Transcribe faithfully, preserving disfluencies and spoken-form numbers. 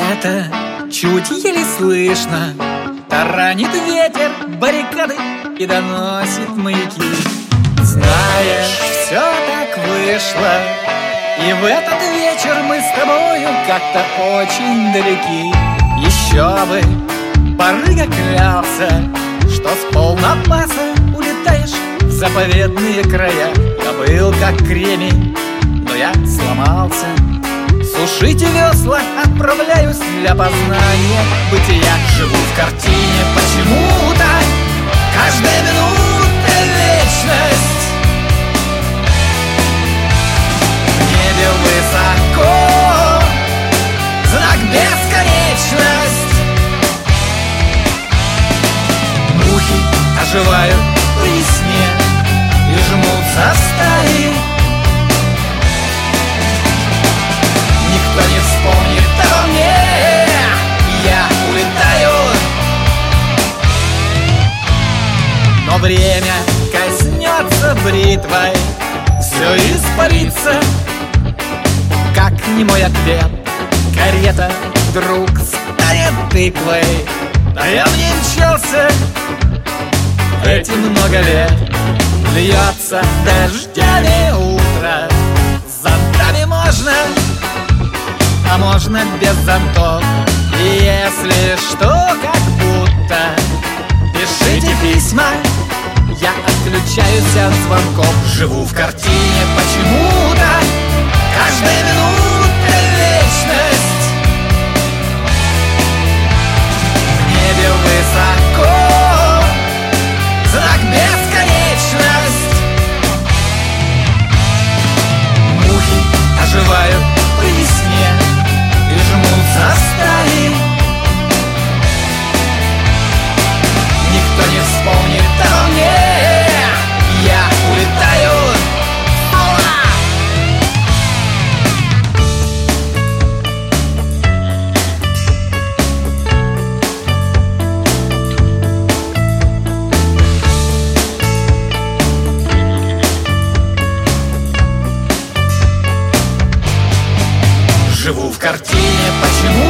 Где-то чуть еле слышно таранит ветер баррикады и доносит маяки. Знаешь, все так вышло, и в этот вечер мы с тобою как-то очень далеки. Еще бы, порыга клялся, что с полнопаса улетаешь в заповедные края. Я был как кремень, но я сломался. Сушите весла, отправляюсь для познания бытия. Живу в картине почему-то, каждая минута вечность. В небе высоко знак бесконечность. Мухи оживают при сне и жмутся стаи. Никто не вспомнит обо мне, я улетаю. Но время коснется бритвой, все испарится, как немой ответ. Карета вдруг станет тыквой, а я в ней мчался эти много лет. Льется дождями утро, с зонтами можно, а можно без зонтов. И если что, как будто пишите письма, я отключаюсь от звонков. Живу в картине почему-то, каждая минута вечность. В небе высоко знак бесконечность. Мухи оживают при сне и жмутся стаи. Никто не вспомнит обо мне, я улетаю. Живу в картине почему